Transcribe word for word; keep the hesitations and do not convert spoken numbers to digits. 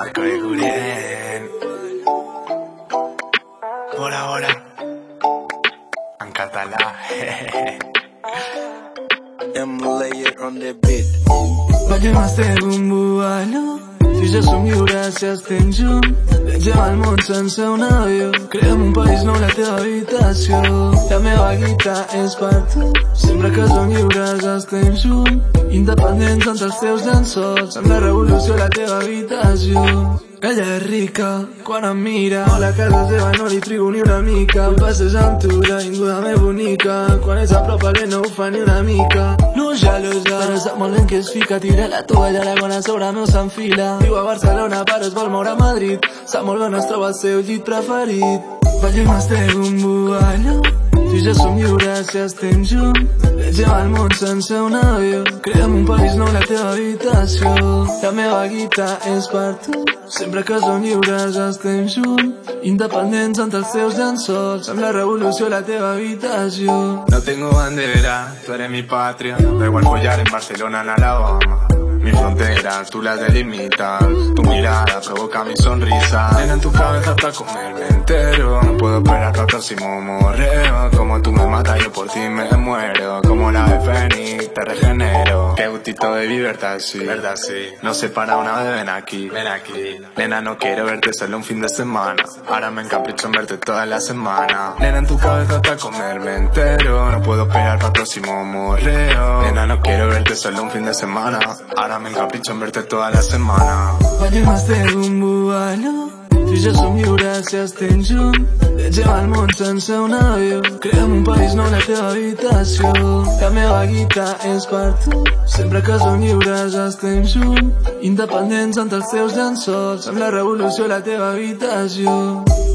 Marco de Guren. Bora, bora. En català. Emulator on the beat. Ballem estem un buballo, si ja som lliures si estem junts. Viatgem al món sense un avió, creem un país nou a la teva habitació. La meva guita és per tu, sempre que som lliures estem junts. Independents entre els teus llençols, amb la revolució a la teva habitació. Ella és rica, quan em mira, a la casa seva no li trigo ni una mica. Vull passejar amb tu, l'avinguda més bonica, quan és a prop a no ho fa ni una mica. No gelosa, però sap molt ben que es fica, tira la tovalля, la gona sobre meu s'enfila. Viu a Barcelona però es vol moure a Madrid, sap molt ben on es troba el seu llit preferit. Ballem estem un buballo, si ja som lliures si estem junts. Viatgem al món sense un avió, creem un país nou a la teva habitació. La meva guita és per tu, sempre que som lliures estem junts. Independents entre els teus llençols, amb la revolució a la teva habitació. No tengo bandera, tú eres mi patria. Da igual follar en Barcelona, en Alabama. Mi frontera, tú la delimitas. Tu mirada provoca mi sonrisa. Nena, en tu cabeza para comerme entero. No puedo esperar para el próximo morreo. Como tú me matas, yo por ti me muero. Como la de Fénix, te regenero. Qué gustito de libertad, sí, verdad, sí. No se para una vez, ven aquí, ven aquí. Nena, no quiero verte solo un fin de semana. Ahora me encapricho en verte toda la semana. Nena, en tu cabeza para comerme entero. No puedo esperar para el próximo morreo. Nena, no quiero verte solo un fin de semana. Ahora me encapricho en verte toda la semana. Ballem estem un buballo, si ja som lliures si estem junts. Viatgem al món sense un avió, creem un país nou a la teva habitació. La meva guita és per tu, sempre que som lliures estem junts. Independents entre els teus llençols, amb la revolució a la teva habitació.